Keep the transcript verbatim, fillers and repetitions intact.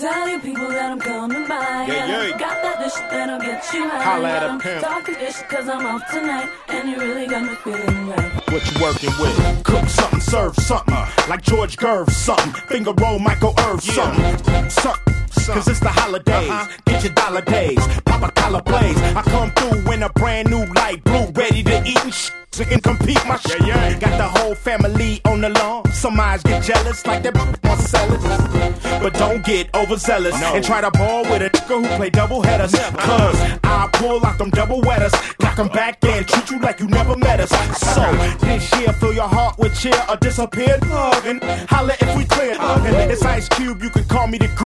Tell you people that I'm coming by. Yeah, yeah. Got that dish that'll get you high. Holla at a I'm pimp. talking dish cause I'm off tonight, and you really got me feeling right. What you working with? Cook something, serve something, like George Gerv something. Finger roll, Michael Irv something. Suck, cause it's the holidays. Uh-huh. Get your dollar days, pop a collar blaze. I come through in a brand new light blue, ready to eat and shit. So can compete my shit. Yeah, yeah. Got the whole family on the lawn. Some eyes get jealous like that Marcellus. But don't get overzealous No. and try to ball with a nigga who play double headers. Cause I pull out them double wetters, knock them back and treat you like you never met us. So this year fill your heart with cheer or disappeared love and holla if we clear. And it's Ice Cube, you can call me the